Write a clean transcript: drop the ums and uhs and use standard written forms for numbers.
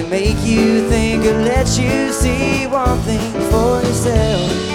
make you think or let you see one thing for yourself.